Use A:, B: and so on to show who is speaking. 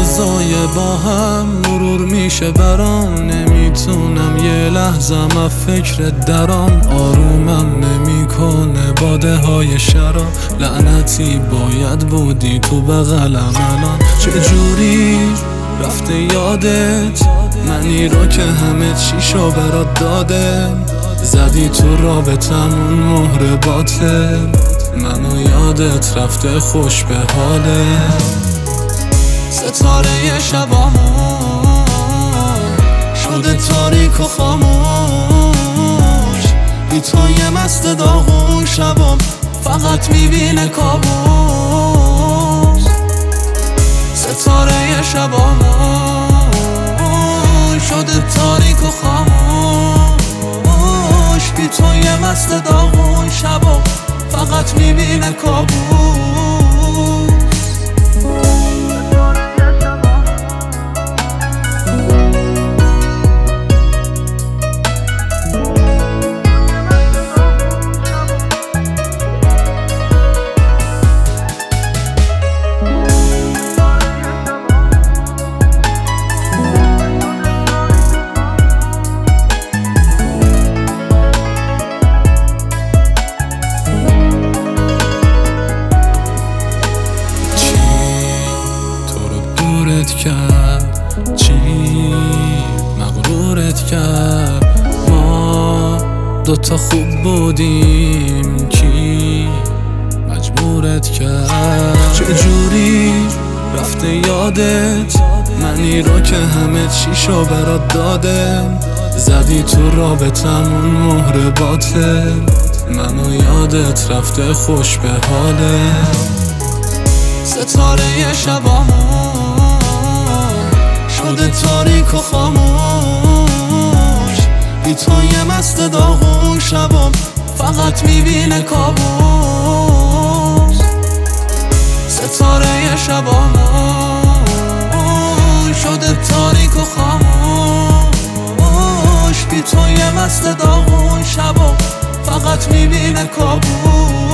A: لحظای با هم مرور میشه برام، نمیتونم یه لحظه از فکر درام. آرومم نمیکنه باده های شراب، لعنتی باید بودی تو بغلم الان. چجوری رفته یادت منی رو که همه چیشو برات دادم، زدی تو رابطمون مهر باطل، منو یادت رفته خوش به حالت. ستاره شبامون شده تاریک و خاموش، بی تو یه مست داغون شبام فقط میبینه کابوس. ستاره شبامون شده تاریک و خاموش، بی تو یه مست داغون شبام فقط میبینه کابوس. کرد چی مغرورت کرد؟ ما دوتا خوب بودیم، کی مجبورت کرد؟ چجوری رفته یادت منی رو که همه چیشو برات دادم، زدی تو رابطمون مهر باطل، منو یادت رفته خوش به حالت. ستاره شبامون شده تاریک و خاموش، بی تو یه مست داغون شبام فقط میبینه کابوس. ستاره شبامون شده تاریک و خاموش، بی تو یه مست داغون شبام فقط میبینه کابوس.